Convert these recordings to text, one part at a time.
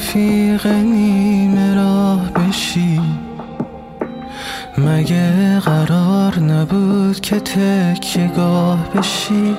رفیق نیمه راه بشی؟ مگه قرار نبود که تکیه گاه بشی؟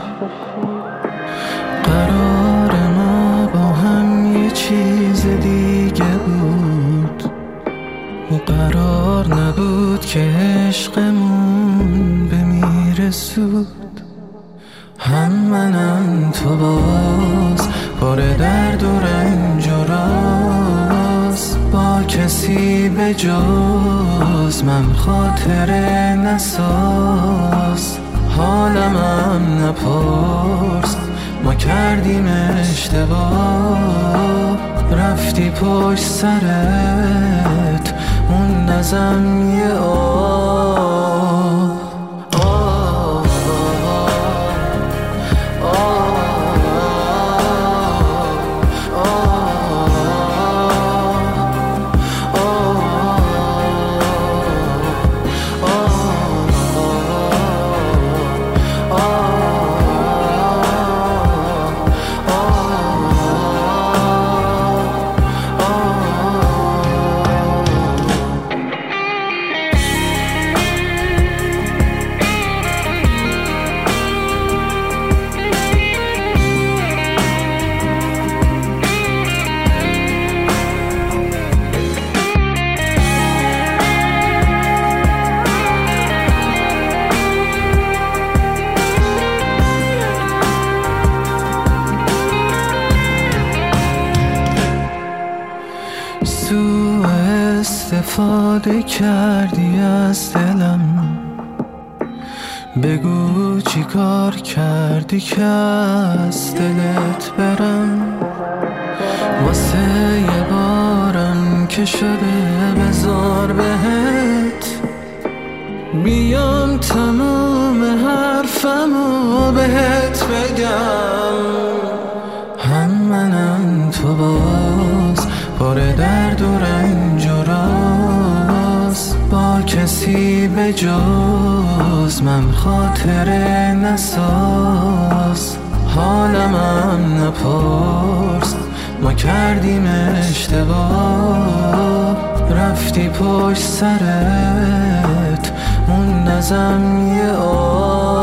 قرار ما با هم یه چیز دیگه بود و قرار نبود که عشقمون بمیره زود. هم منم تو باز پر درد و رنج و راز، با کسی به جز من خاطره نساز. حالمم نپرس، ما کردیم اشتباه، رفتی پشت سرت اون نزم یه آه. سوء استفاده کردی از دلم، بگو چی کار کردی که از دلت برم. واسه یه بارم که شده بذار بهت بیام تموم حرفمو بهت بگم. هم منم تو باز پر درد و رنج و راز، با کسی به جز من خاطره نساز. حالمم نپرس، ما کردیم اشتباه، رفتی پشت سرت اون نزم یه آه.